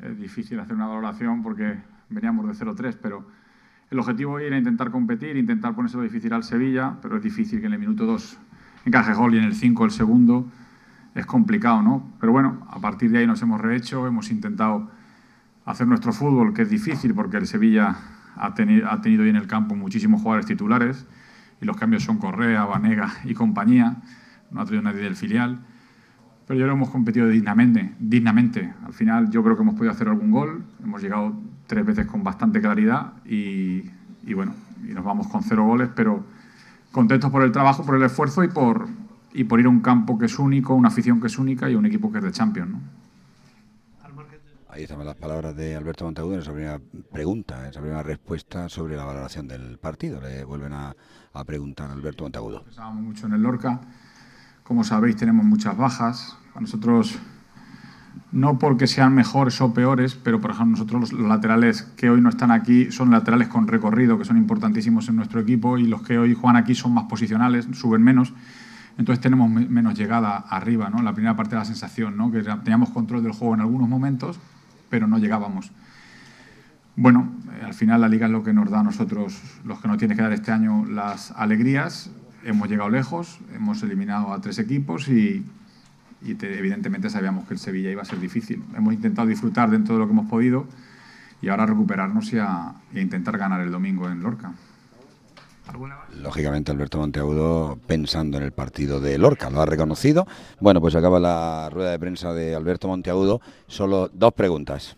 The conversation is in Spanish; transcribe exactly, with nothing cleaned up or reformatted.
es difícil hacer una valoración porque veníamos de cero tres, pero el objetivo era intentar competir, intentar ponérselo difícil al Sevilla, pero es difícil que en el minuto dos encaje gol y en el cinco el segundo. Es complicado, ¿no? Pero bueno, a partir de ahí nos hemos rehecho, hemos intentado hacer nuestro fútbol, que es difícil porque el Sevilla ha, teni ha tenido hoy en el campo muchísimos jugadores titulares y los cambios son Correa, Vanega y compañía, no ha traído nadie del filial, pero yo creo que hemos competido dignamente, dignamente. Al final yo creo que hemos podido hacer algún gol, hemos llegado tres veces con bastante claridad y, y bueno, y nos vamos con cero goles, pero contentos por el trabajo, por el esfuerzo y por, y por ir a un campo que es único, una afición que es única y un equipo que es de Champions, ¿no? Ahí están las palabras de Alberto Monteagudo en esa primera pregunta, en esa primera respuesta sobre la valoración del partido. Le vuelven a, a preguntar a Alberto Monteagudo. Pensábamos mucho en el Lorca. Como sabéis, tenemos muchas bajas. A nosotros, no porque sean mejores o peores, pero por ejemplo nosotros los, los laterales que hoy no están aquí son laterales con recorrido, que son importantísimos en nuestro equipo, y los que hoy juegan aquí son más posicionales, suben menos. Entonces tenemos menos llegada arriba, ¿no? En la primera parte de la sensación, ¿no? Que teníamos control del juego en algunos momentos, pero no llegábamos. Bueno, eh, al final la Liga es lo que nos da a nosotros, los que nos tiene que dar este año, las alegrías. Hemos llegado lejos, hemos eliminado a tres equipos y, y te, evidentemente sabíamos que el Sevilla iba a ser difícil. Hemos intentado disfrutar dentro de lo que hemos podido y ahora recuperarnos y a, y a intentar ganar el domingo en Lorca. Lógicamente Alberto Monteagudo pensando en el partido de Lorca, lo ha reconocido. Bueno, pues acaba la rueda de prensa de Alberto Monteagudo. Solo dos preguntas.